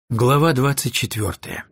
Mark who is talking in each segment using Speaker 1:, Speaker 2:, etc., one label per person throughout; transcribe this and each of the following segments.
Speaker 1: Глава 24.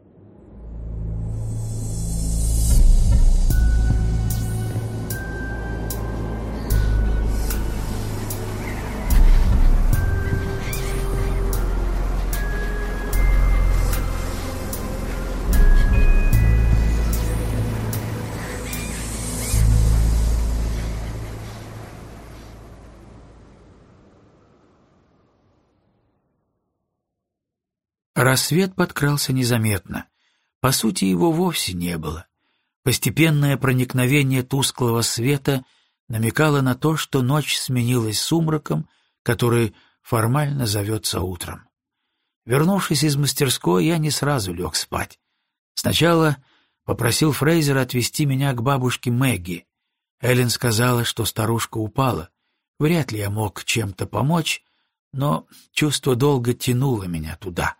Speaker 1: Рассвет подкрался незаметно. По сути, его вовсе не было. Постепенное проникновение тусклого света намекало на то, что ночь сменилась сумраком, который формально зовется утром. Вернувшись из мастерской, я не сразу лег спать. Сначала попросил Фрейзера отвезти меня к бабушке Мэгги. Эллен сказала, что старушка упала. Вряд ли я мог чем-то помочь, но чувство долга тянуло меня туда.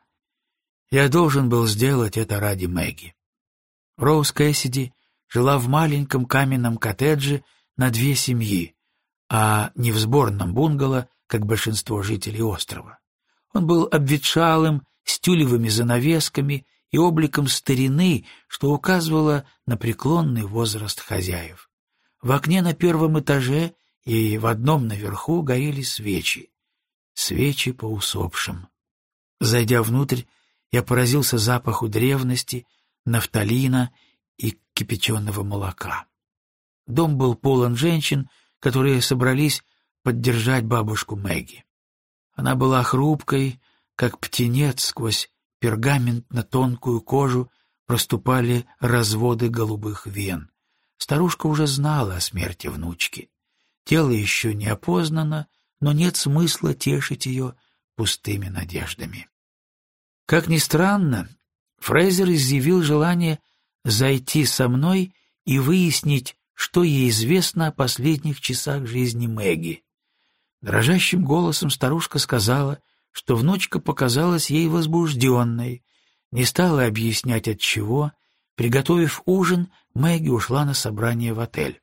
Speaker 1: Я должен был сделать это ради Мэгги. Роуз Кэссиди жила в маленьком каменном коттедже на 2 семьи, а не в сборном бунгало, как большинство жителей острова. Он был обветшалым, с тюлевыми занавесками и обликом старины, что указывало на преклонный возраст хозяев. В окне на 1-м этаже и в одном наверху горели свечи. Свечи по усопшим. Зайдя внутрь, я поразился запаху древности, нафталина и кипяченого молока. Дом был полон женщин, которые собрались поддержать бабушку Мэгги. Она была хрупкой, как птенец, сквозь пергаментно-тонкую кожу проступали разводы голубых вен. Старушка уже знала о смерти внучки. Тело еще не опознано, но нет смысла тешить ее пустыми надеждами. Как ни странно, Фрейзер изъявил желание зайти со мной и выяснить, что ей известно о последних часах жизни Мэгги. Дрожащим голосом старушка сказала, что внучка показалась ей возбужденной, не стала объяснять отчего. Приготовив ужин, Мэгги ушла на собрание в отель.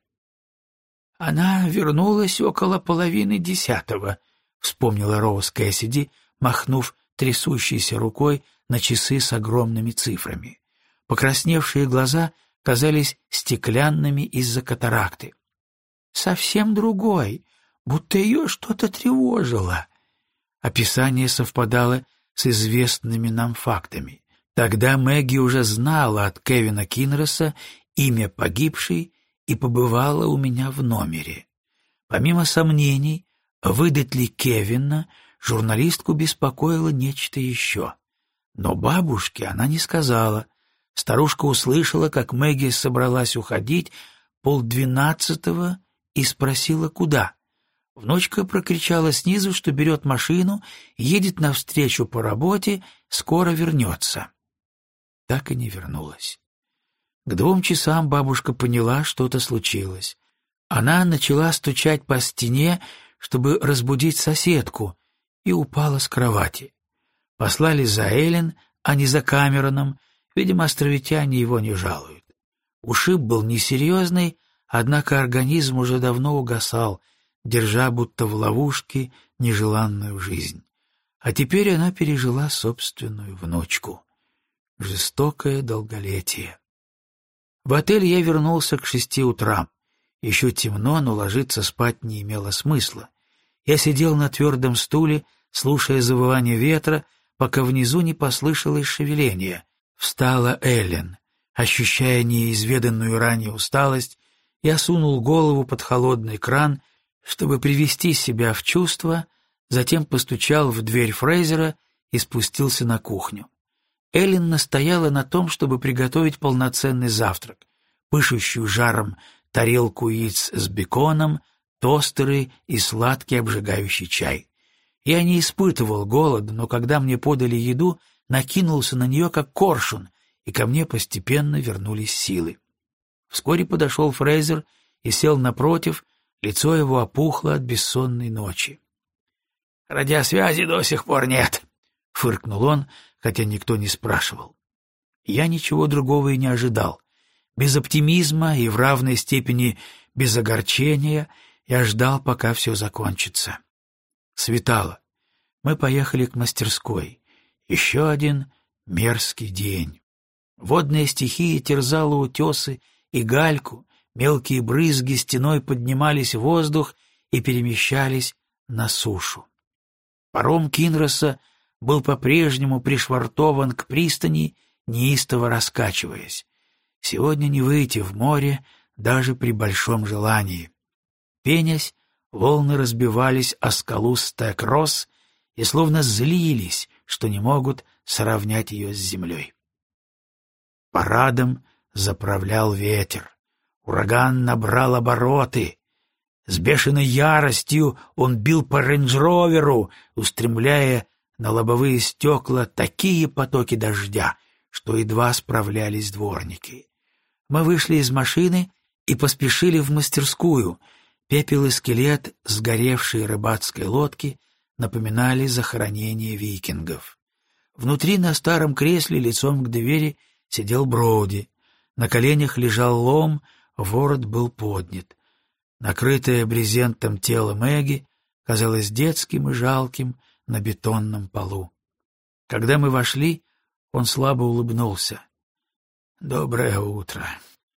Speaker 1: «Она вернулась около 9:30, — вспомнила Роуз Кэссиди, махнув трясущейся рукой на часы с огромными цифрами. Покрасневшие глаза казались стеклянными из-за катаракты. «Совсем другой, будто ее что-то тревожило». Описание совпадало с известными нам фактами. Тогда Мэгги уже знала от Кевина Кинроса имя погибшей и побывала у меня в номере. Помимо сомнений, выдать ли Кевина, журналистку беспокоило нечто еще. Но бабушке она не сказала. Старушка услышала, как Мэгги собралась уходить 11:30 и спросила, куда. Внучка прокричала снизу, что берет машину, едет навстречу по работе, скоро вернется. Так и не вернулась. К 2 часам бабушка поняла, что-то случилось. Она начала стучать по стене, чтобы разбудить соседку, и упала с кровати. Послали за Эллен, а не за Камероном, видимо, островитяне его не жалуют. Ушиб был несерьезный, однако организм уже давно угасал, держа будто в ловушке нежеланную жизнь. А теперь она пережила собственную внучку. Жестокое долголетие. В отель я вернулся к 6 утра. Еще темно, но ложиться спать не имело смысла. Я сидел на твердом стуле, слушая завывание ветра, пока внизу не послышалось шевеление. Встала Эллен. Ощущая неизведанную ранее усталость, я сунул голову под холодный кран, чтобы привести себя в чувство, затем постучал в дверь Фрейзера и спустился на кухню. Эллен настояла на том, чтобы приготовить полноценный завтрак, пышущую жаром тарелку яиц с беконом, тостеры и сладкий обжигающий чай. Я не испытывал голода, но когда мне подали еду, накинулся на нее как коршун, и ко мне постепенно вернулись силы. Вскоре подошел Фрейзер и сел напротив, лицо его опухло от бессонной ночи. «Радиосвязи до сих пор нет», — фыркнул он, хотя никто не спрашивал. Я ничего другого и не ожидал. Без оптимизма и в равной степени без огорчения я ждал, пока все закончится. Светало. Мы поехали к мастерской. Еще один мерзкий день. Водная стихия терзала утесы и гальку, мелкие брызги стеной поднимались в воздух и перемещались на сушу. Паром Кинроса был по-прежнему пришвартован к пристани, неистово раскачиваясь. Сегодня не выйти в море даже при большом желании. Пенясь, волны разбивались о скалу Стэк-Росс и словно злились, что не могут сравнять ее с землей. Парадом заправлял ветер. Ураган набрал обороты. С бешеной яростью он бил по рейндж-роверу, устремляя на лобовые стекла такие потоки дождя, что едва справлялись дворники. Мы вышли из машины и поспешили в мастерскую. Пепел и скелет сгоревшей рыбацкой лодки напоминали захоронение викингов. Внутри на старом кресле лицом к двери сидел Броуди. На коленях лежал лом, ворот был поднят. Накрытое брезентом тело Мэгги казалось детским и жалким на бетонном полу. Когда мы вошли, он слабо улыбнулся. «Доброе утро».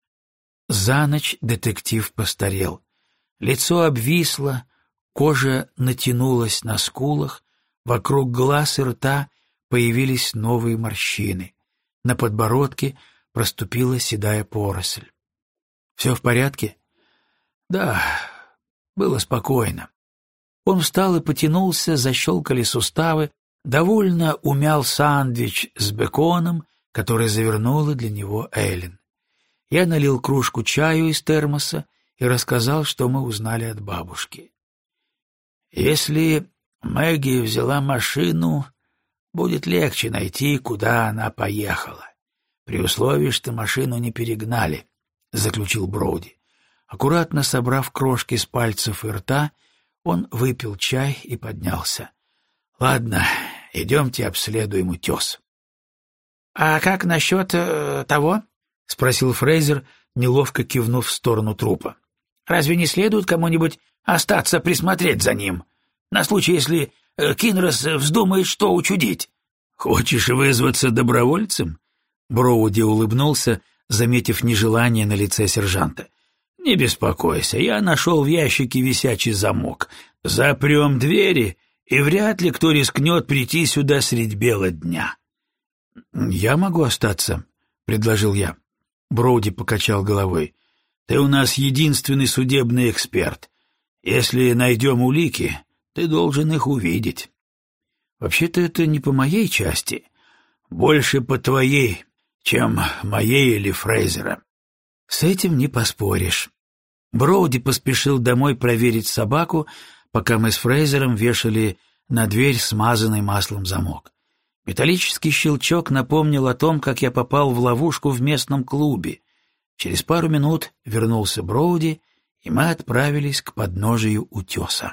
Speaker 1: За ночь детектив постарел. Лицо обвисло, кожа натянулась на скулах, вокруг глаз и рта появились новые морщины. На подбородке проступила седая поросль. «Все в порядке?» «Да, было спокойно». Он встал и потянулся, защелкали суставы, довольно умял сандвич с беконом, который завернула для него Эллен. Я налил кружку чаю из термоса и рассказал, что мы узнали от бабушки. «Если Мэгги взяла машину, будет легче найти, куда она поехала, при условии, что машину не перегнали», — заключил Броуди. Аккуратно собрав крошки с пальцев и рта, он выпил чай и поднялся. «Ладно, идемте обследуем утес». «А как насчет того?» — спросил Фрейзер, неловко кивнув в сторону трупа. «Разве не следует кому-нибудь остаться присмотреть за ним, на случай, если Кинрос вздумает что учудить?» «Хочешь вызваться добровольцем?» Броуди улыбнулся, заметив нежелание на лице сержанта. «Не беспокойся, я нашел в ящике висячий замок. Запрем двери, и вряд ли кто рискнет прийти сюда средь бела дня». «Я могу остаться», — предложил я. Броуди покачал головой. «Ты у нас единственный судебный эксперт. Если найдем улики, ты должен их увидеть». «Вообще-то это не по моей части. Больше по твоей, чем моей или Фрейзера». «С этим не поспоришь». Броуди поспешил домой проверить собаку, пока мы с Фрейзером вешали на дверь смазанный маслом замок. Металлический щелчок напомнил о том, как я попал в ловушку в местном клубе. Через пару минут вернулся Броуди, и мы отправились к подножию утеса.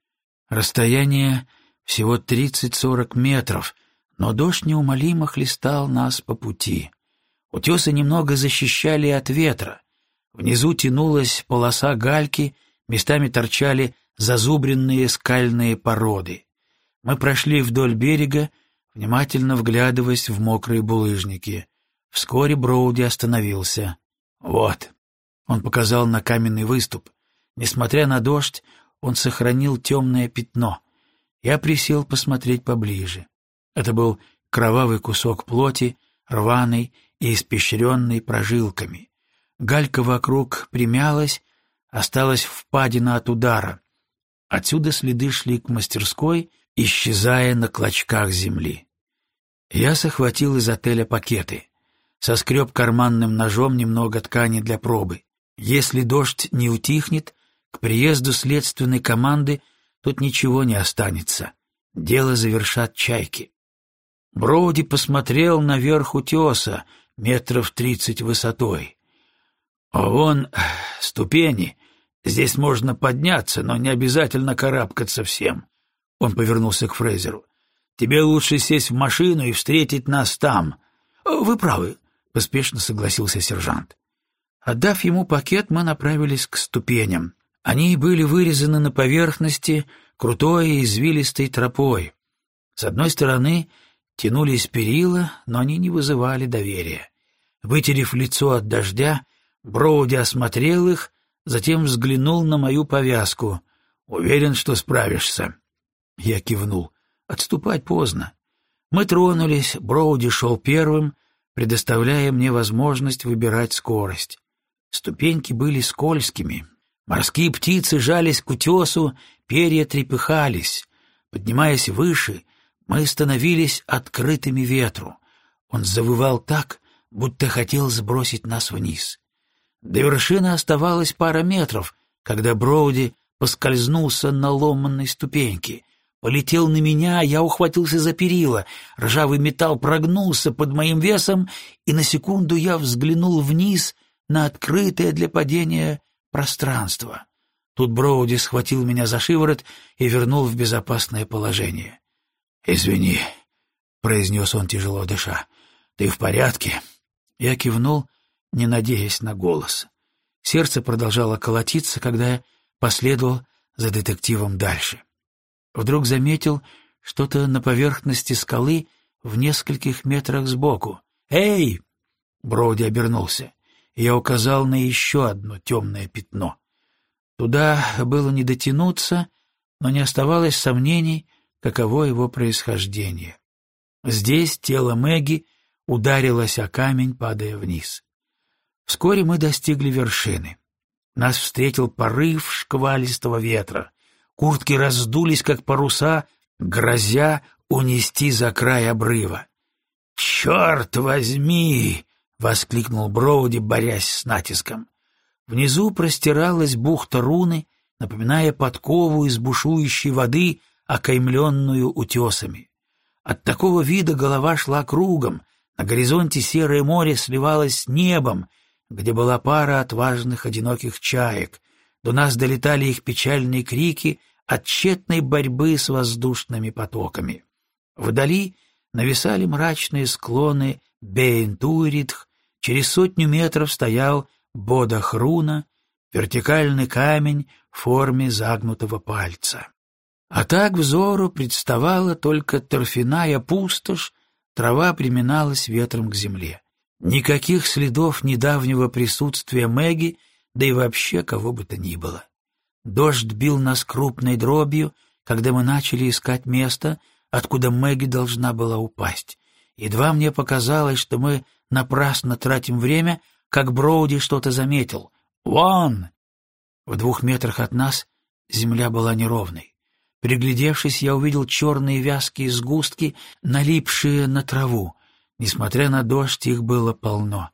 Speaker 1: Расстояние всего 30-40 метров, но дождь неумолимо хлестал нас по пути. Утесы немного защищали от ветра. Внизу тянулась полоса гальки, местами торчали зазубренные скальные породы. Мы прошли вдоль берега, внимательно вглядываясь в мокрые булыжники. Вскоре Броуди остановился. «Вот», — он показал на каменный выступ. Несмотря на дождь, он сохранил темное пятно. Я присел посмотреть поближе. Это был кровавый кусок плоти, рваный и испещренный прожилками. Галька вокруг примялась, осталась впадина от удара. Отсюда следы шли к мастерской, исчезая на клочках земли. Я захватил из отеля пакеты. Соскреб карманным ножом немного ткани для пробы. Если дождь не утихнет, к приезду следственной команды тут ничего не останется. Дело завершат чайки. Броуди посмотрел наверх утеса, 30 высотой. «А вон ступени. Здесь можно подняться, но не обязательно карабкаться всем». Он повернулся к Фрейзеру. «Тебе лучше сесть в машину и встретить нас там». «Вы правы», — поспешно согласился сержант. Отдав ему пакет, мы направились к ступеням. Они были вырезаны на поверхности крутой и извилистой тропой. С одной стороны Тянулись перила, но они не вызывали доверия. Вытерев лицо от дождя, Броуди осмотрел их, затем взглянул на мою повязку. «Уверен, что справишься?» Я кивнул. Отступать поздно. Мы тронулись, Броуди шел первым, предоставляя мне возможность выбирать скорость. Ступеньки были скользкими. Морские птицы жались к утесу, перья трепыхались. Поднимаясь выше, мы становились открытыми ветру. Он завывал так, будто хотел сбросить нас вниз. До вершины оставалось пара метров, когда Броуди поскользнулся на ломанной ступеньке. Полетел на меня, я ухватился за перила. Ржавый металл прогнулся под моим весом, и на секунду я взглянул вниз на открытое для падения пространство. Тут Броуди схватил меня за шиворот и вернул в безопасное положение. «Извини», — произнес он, тяжело дыша, — «ты в порядке?» Я кивнул, не надеясь на голос. Сердце продолжало колотиться, когда я последовал за детективом дальше. Вдруг заметил что-то на поверхности скалы в нескольких метрах сбоку. «Эй!» — Броуди обернулся. Я указал на еще одно темное пятно. Туда было не дотянуться, но не оставалось сомнений, каково его происхождение. Здесь тело Мэгги ударилось о камень, падая вниз. Вскоре мы достигли вершины. Нас встретил порыв шквалистого ветра. Куртки раздулись, как паруса, грозя унести за край обрыва. «Черт возьми!» — воскликнул Броуди, борясь с натиском. Внизу простиралась бухта Руны, напоминая подкову из бушующей воды, окаймленную утесами. От такого вида голова шла кругом, на горизонте серое море сливалось с небом, где была пара отважных одиноких чаек. До нас долетали их печальные крики от тщетной борьбы с воздушными потоками. Вдали нависали мрачные склоны Бейн-Туиридх, через 100 метров стоял Бодах-Руна, вертикальный камень в форме загнутого пальца. А так взору представала только торфяная пустошь, трава приминалась ветром к земле. Никаких следов недавнего присутствия Мэгги, да и вообще кого бы то ни было. Дождь бил нас крупной дробью, когда мы начали искать место, откуда Мэгги должна была упасть. Едва мне показалось, что мы напрасно тратим время, как Броуди что-то заметил. «Вон!» В 2 метрах от нас земля была неровной. Приглядевшись, я увидел черные вязкие сгустки, налипшие на траву. Несмотря на дождь, их было полно.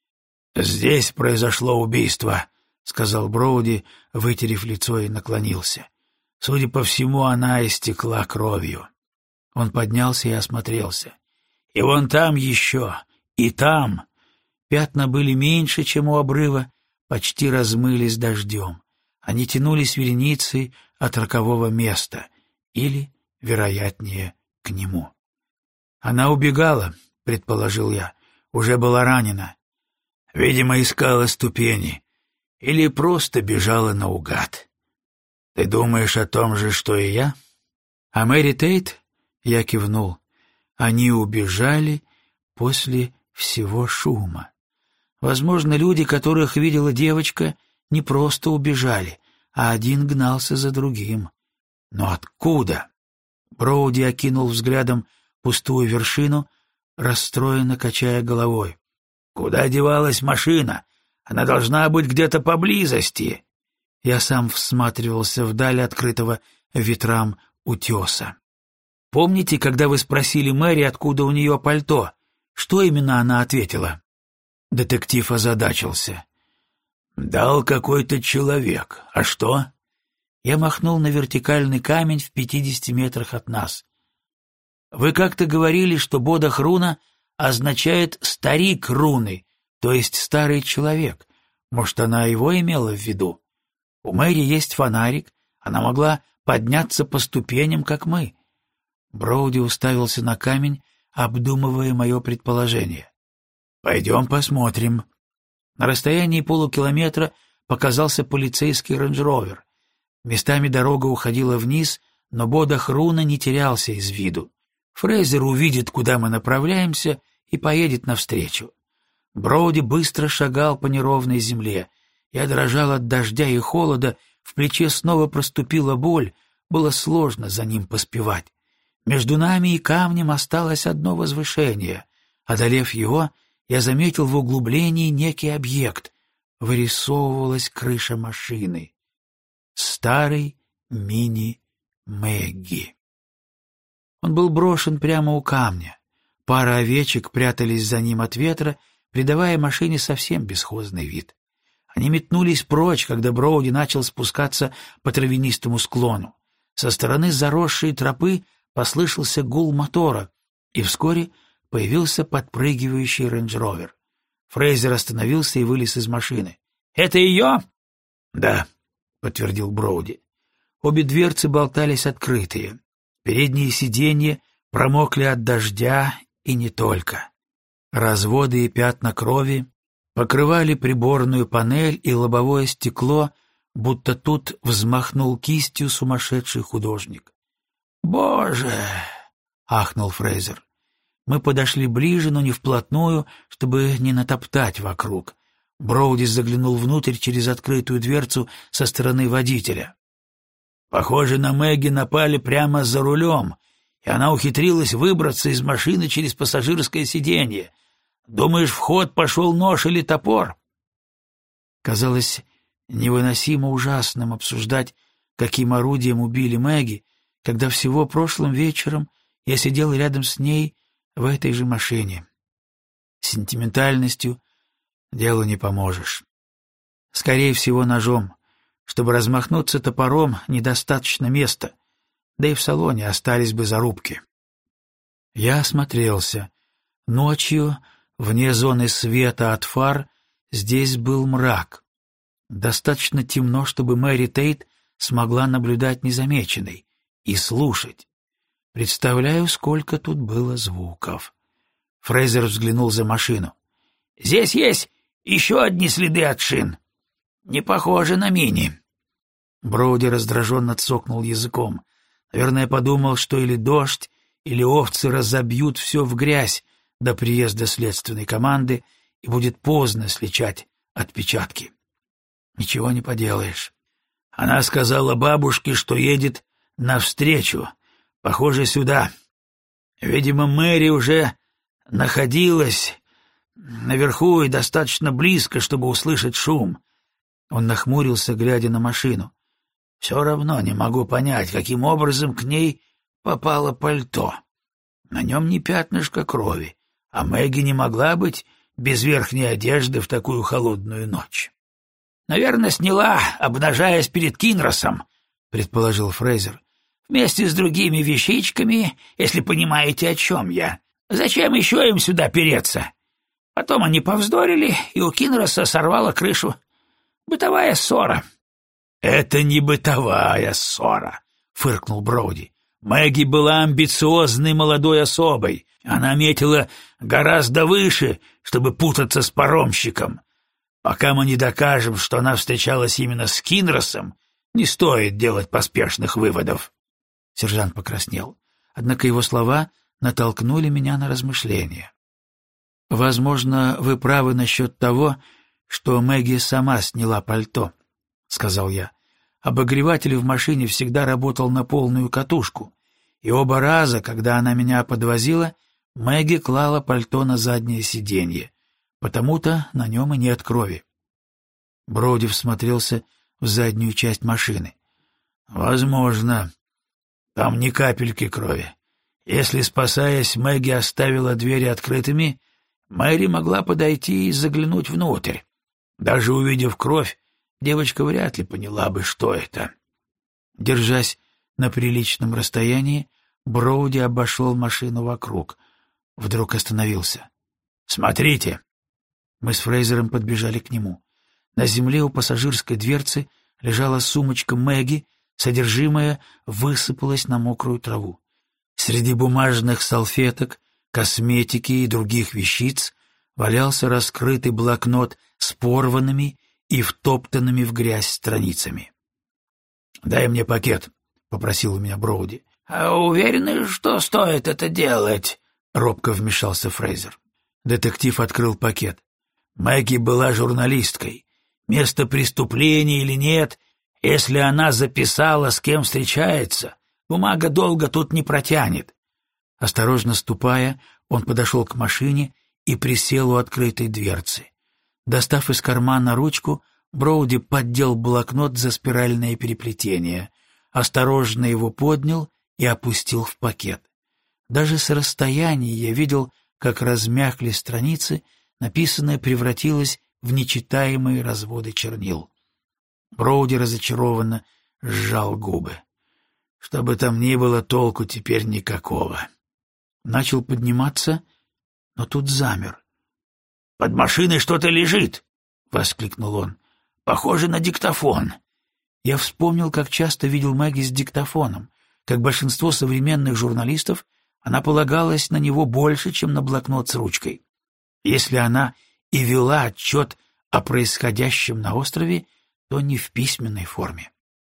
Speaker 1: «Здесь произошло убийство», — сказал Броуди, вытерев лицо, и наклонился. Судя по всему, она истекла кровью. Он поднялся и осмотрелся. «И вон там еще, и там». Пятна были меньше, чем у обрыва, почти размылись дождем. Они тянулись вереницей от рокового места, или, вероятнее, к нему. «Она убегала», — предположил я, — «уже была ранена. Видимо, искала ступени. Или просто бежала наугад. Ты думаешь о том же, что и я?» «А Мэри Тейт?» — я кивнул. «Они убежали после всего шума. Возможно, люди, которых видела девочка, не просто убежали, а один гнался за другим. Но откуда?» Броуди окинул взглядом пустую вершину, расстроенно качая головой. «Куда девалась машина? Она должна быть где-то поблизости». Я сам всматривался вдаль открытого ветрам утеса. «Помните, когда вы спросили Мэри, откуда у нее пальто? Что именно она ответила?» Детектив озадачился. «Дал какой-то человек. А что?» Я махнул на вертикальный камень в 50 метрах от нас. «Вы как-то говорили, что Бодах Руна означает «старик руны», то есть «старый человек». Может, она его имела в виду? У Мэри есть фонарик, она могла подняться по ступеням, как мы». Броуди уставился на камень, обдумывая мое предположение. «Пойдем посмотрим». На расстоянии полукилометра показался полицейский рейндж-ровер. Местами дорога уходила вниз, но Бодах Руна не терялся из виду. Фрейзер увидит, куда мы направляемся, и поедет навстречу. Броуди быстро шагал по неровной земле. Я дрожал от дождя и холода, в плече снова проступила боль, было сложно за ним поспевать. Между нами и камнем осталось одно возвышение. Одолев его, я заметил в углублении некий объект. Вырисовывалась крыша машины. Старый мини-Мэгги. Он был брошен прямо у камня. Пара овечек прятались за ним от ветра, придавая машине совсем бесхозный вид. Они метнулись прочь, когда Броуди начал спускаться по травянистому склону. Со стороны заросшей тропы послышался гул мотора, и вскоре появился подпрыгивающий рейндж-ровер. Фрейзер остановился и вылез из машины. «Это ее?» «Да», — подтвердил Броуди. Обе дверцы болтались открытые. Передние сиденья промокли от дождя и не только. Разводы и пятна крови покрывали приборную панель и лобовое стекло, будто тут взмахнул кистью сумасшедший художник. «Боже!» — ахнул Фрейзер. Мы подошли ближе, но не вплотную, чтобы не натоптать вокруг. Броуди заглянул внутрь через открытую дверцу со стороны водителя. «Похоже, на Мэгги напали прямо за рулем, и она ухитрилась выбраться из машины через пассажирское сиденье. Думаешь, в ход пошел нож или топор?» Казалось невыносимо ужасным обсуждать, каким орудием убили Мэгги, когда всего прошлым вечером я сидел рядом с ней в этой же машине. Сентиментальностью делу не поможешь. Скорее всего, ножом. Чтобы размахнуться топором, недостаточно места, да и в салоне остались бы зарубки. Я осмотрелся. Ночью, вне зоны света от фар, здесь был мрак. Достаточно темно, чтобы Мэри Тейт смогла наблюдать незамеченной и слушать. Представляю, сколько тут было звуков. Фрейзер взглянул за машину. «Здесь есть еще одни следы от шин. Не похоже на мини». Броуди раздраженно цокнул языком. Наверное, подумал, что или дождь, или овцы разобьют все в грязь до приезда следственной команды, и будет поздно сличать отпечатки. Ничего не поделаешь. Она сказала бабушке, что едет навстречу, похоже, сюда. Видимо, Мэри уже находилась наверху и достаточно близко, чтобы услышать шум. Он нахмурился, глядя на машину. Все равно не могу понять, каким образом к ней попало пальто. На нем не пятнышко крови, а Мэгги не могла быть без верхней одежды в такую холодную ночь. «Наверное, сняла, обнажаясь перед Кинросом», — предположил Фрейзер. «Вместе с другими вещичками, если понимаете, о чем я. Зачем еще им сюда переться? Потом они повздорили, и у Кинроса сорвало крышу. Бытовая ссора». «Это не бытовая ссора», — фыркнул Броуди. «Мэгги была амбициозной молодой особой. Она метила гораздо выше, чтобы путаться с паромщиком. Пока мы не докажем, что она встречалась именно с Кинросом, не стоит делать поспешных выводов». Сержант покраснел. Однако его слова натолкнули меня на размышления. «Возможно, вы правы насчет того, что Мэгги сама сняла пальто», — сказал я. «Обогреватель в машине всегда работал на полную катушку, и оба раза, когда она меня подвозила, Мэгги клала пальто на заднее сиденье, потому-то на нем и нет крови». Броуди всмотрелся в заднюю часть машины. «Возможно. Там ни капельки крови. Если, спасаясь, Мэгги оставила двери открытыми, Мэри могла подойти и заглянуть внутрь. Даже увидев кровь, девочка вряд ли поняла бы, что это». Держась на приличном расстоянии, Броуди обошел машину вокруг. Вдруг остановился. «Смотрите!» Мы с Фрейзером подбежали к нему. На земле у пассажирской дверцы лежала сумочка Мэгги, содержимое высыпалось на мокрую траву. Среди бумажных салфеток, косметики и других вещиц валялся раскрытый блокнот с порванными и втоптанными в грязь страницами. «Дай мне пакет», — попросил у меня Броуди.
Speaker 2: «Уверены, что стоит это делать?» — робко вмешался Фрейзер.
Speaker 1: Детектив открыл пакет. Мэгги была журналисткой. Место преступления или нет, если она записала, с кем встречается, бумага долго тут не протянет. Осторожно ступая, он подошел к машине и присел у открытой дверцы. Достав из кармана ручку, Броуди поддел блокнот за спиральное переплетение, осторожно его поднял и опустил в пакет. Даже с расстояния я видел, как размякли страницы, написанное превратилось в нечитаемые разводы чернил. Броуди разочарованно сжал губы. Что бы там ни было, толку теперь никакого. Начал подниматься, но тут замер. «Под машиной что-то лежит!» — воскликнул он. «Похоже на диктофон». Я вспомнил, как часто видел Мэгги с диктофоном. Как большинство современных журналистов, она полагалась на него больше, чем на блокнот с ручкой. Если она и вела отчет о происходящем на острове, то не в письменной форме.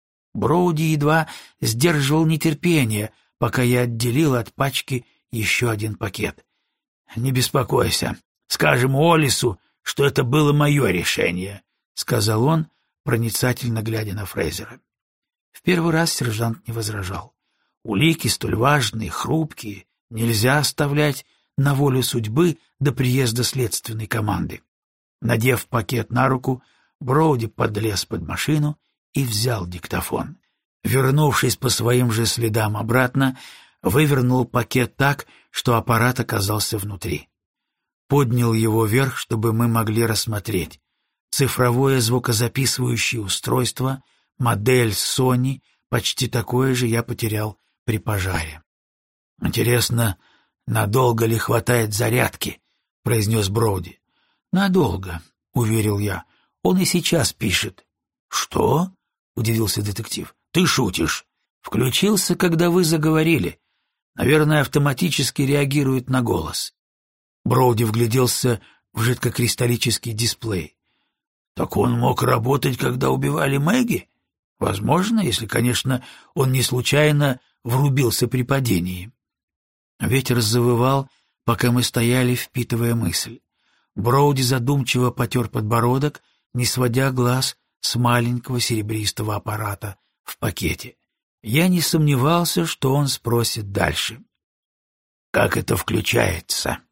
Speaker 1: Броуди едва сдерживал нетерпение, пока я отделил от пачки еще один пакет. «Не беспокойся, скажем Уоллесу, что это было мое решение», — сказал он, проницательно глядя на Фрейзера. В первый раз сержант не возражал. Улики столь важные, хрупкие, нельзя оставлять на волю судьбы до приезда следственной команды. Надев пакет на руку, Броуди подлез под машину и взял диктофон. Вернувшись по своим же следам обратно, вывернул пакет так, что аппарат оказался внутри. Поднял его вверх, чтобы мы могли рассмотреть. Цифровое звукозаписывающее устройство, модель Sony, почти такое же я потерял при пожаре. «Интересно, надолго ли хватает зарядки?» — произнес Броуди. «Надолго», — уверил я. «Он и сейчас пишет». «Что?» — удивился детектив. «Ты шутишь. Включился, когда вы заговорили. Наверное, автоматически реагирует на голос». Броуди вгляделся в жидкокристаллический дисплей. «Так он мог работать, когда убивали Мэгги? Возможно, если, конечно, он не случайно врубился при падении». Ветер завывал, пока мы стояли, впитывая мысль. Броуди задумчиво потер подбородок, не сводя глаз с маленького серебристого аппарата в пакете. Я не сомневался, что он спросит дальше. «Как это включается?»